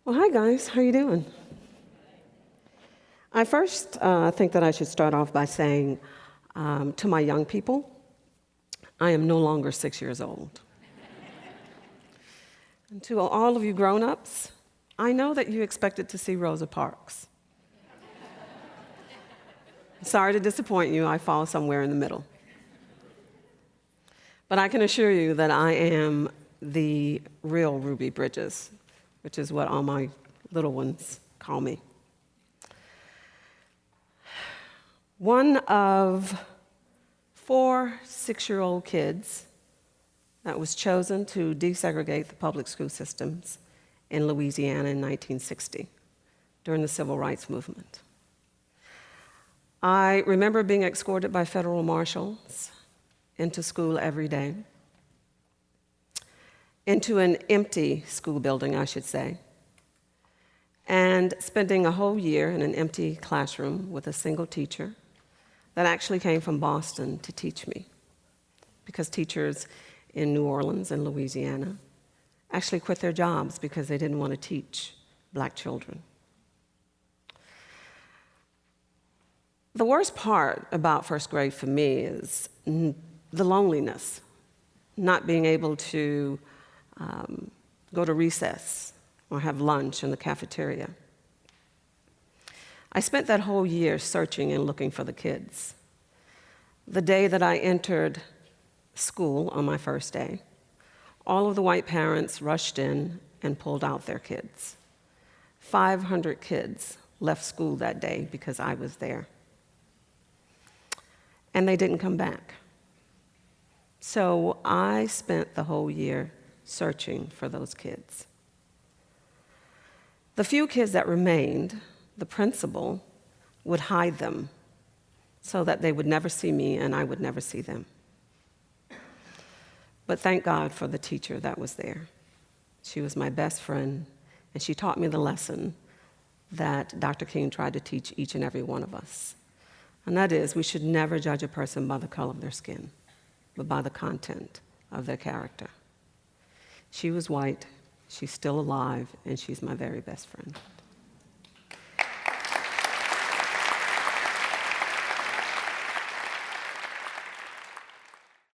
Well, hi guys, how you doing? I first think that I should start off by saying to my young people, I am no longer 6 years old. And to all of you grown-ups, I know that you expected to see Rosa Parks. Sorry to disappoint you, I fall somewhere in the middle. But I can assure you that I am the real Ruby Bridges, which is what all my little ones call me. One of 4 6-year-old kids that was chosen to desegregate the public school systems in Louisiana in 1960 during the Civil Rights Movement. I remember being escorted by federal marshals into school every day, into an empty school building, I should say, and spending a whole year in an empty classroom with a single teacher that actually came from Boston to teach me, because teachers in New Orleans and Louisiana actually quit their jobs because they didn't want to teach black children. The worst part about first grade for me is the loneliness, not being able to go to recess or have lunch in the cafeteria. I spent that whole year searching and looking for the kids. The day that I entered school on my first day, all of the white parents rushed in and pulled out their kids. 500 kids left school that day because I was there. And they didn't come back. So I spent the whole year searching for those kids. The few kids that remained, the principal would hide them so that they would never see me and I would never see them. But thank God for the teacher that was there. She was my best friend, and she taught me the lesson that Dr. King tried to teach each and every one of us. And that is, we should never judge a person by the color of their skin, but by the content of their character. She was white, she's still alive, and she's my very best friend.